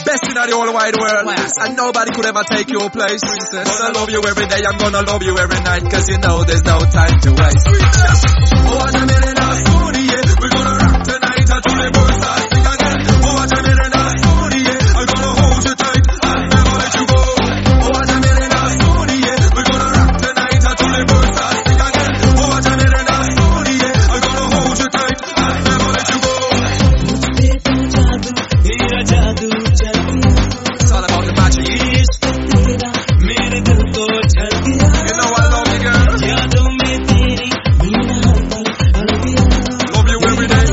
Best in the whole wide world, and nobody could ever take your place, princess. Gonna love you every day, I'm gonna love you every night, cause you know there's no time to waste. Oh, what a minute, we're gonna rock tonight until the birds start sing again. Oh, what a minute, I'm gonna hold you tight and never let you go. Oh, what a minute, we're gonna rock tonight until the birds start sing again. Oh, what a minute, I'm gonna hold you tight and never let you go. It's all about the magic. You know I love you, girl. Love you every day.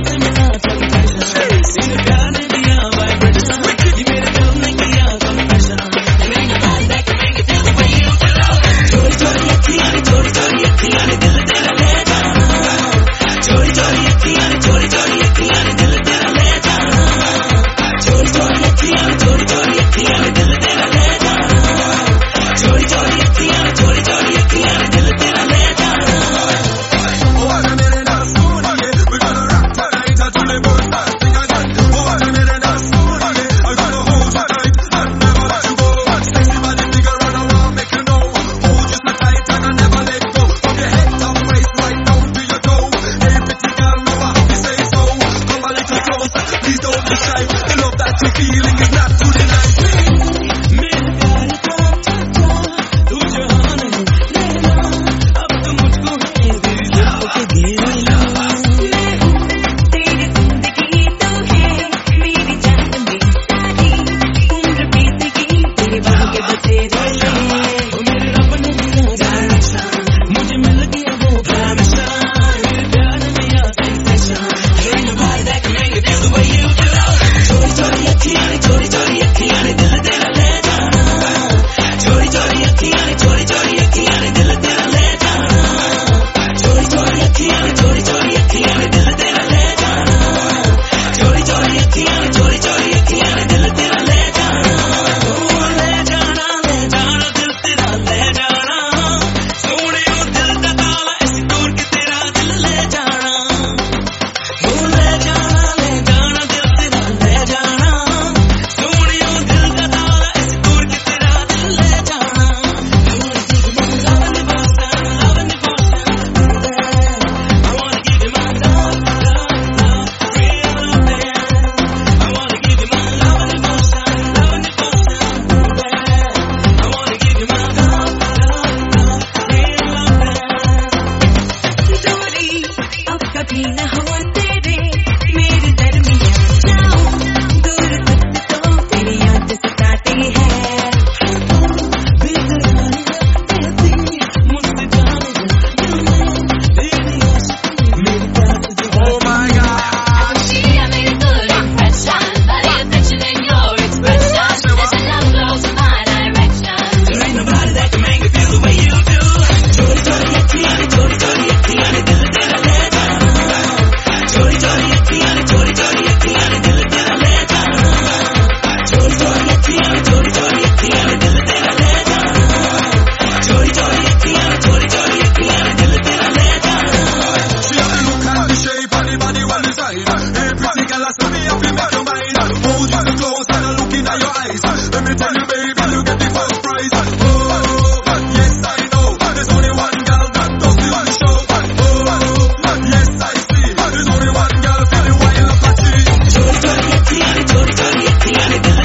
Chori chori,